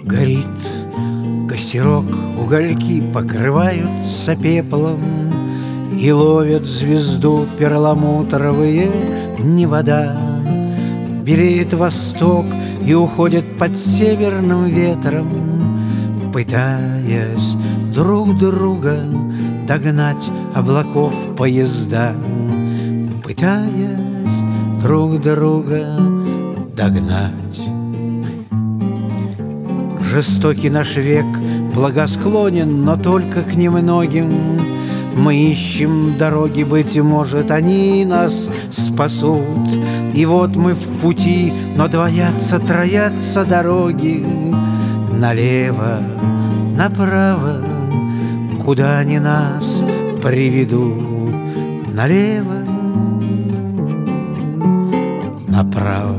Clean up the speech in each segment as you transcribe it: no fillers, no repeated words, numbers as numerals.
Горит костерок, угольки покрываются пеплом, и ловят звезду перламутровые невода. Белеет восток и уходит под северным ветром, пытаясь друг друга догнать облаков поезда, пытаясь друг друга догнать. Жестокий наш век благосклонен, но только к немногим. Мы ищем дороги, быть может, они нас спасут. И вот мы в пути, но двоятся, троятся дороги. Налево, направо, куда они нас приведут. Налево, направо.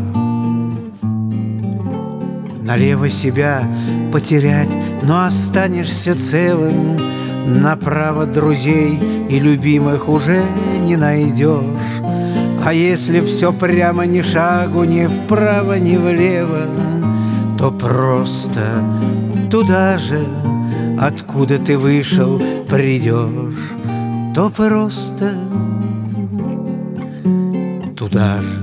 Налево себя потерять, но останешься целым. Направо друзей и любимых уже не найдешь. А если все прямо, ни шагу ни вправо, ни влево, то просто туда же, откуда ты вышел, придешь. То просто туда же.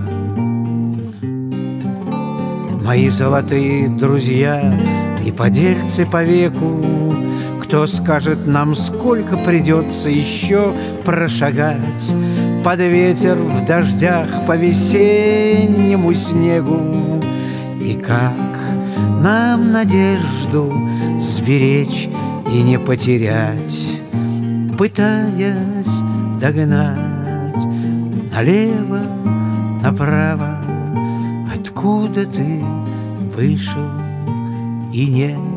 Мои золотые друзья и подельцы по веку, кто скажет нам, сколько придется еще прошагать под ветер в дождях по весеннему снегу? И как нам надежду сберечь и не потерять, пытаясь догнать налево, направо, откуда ты вышел и не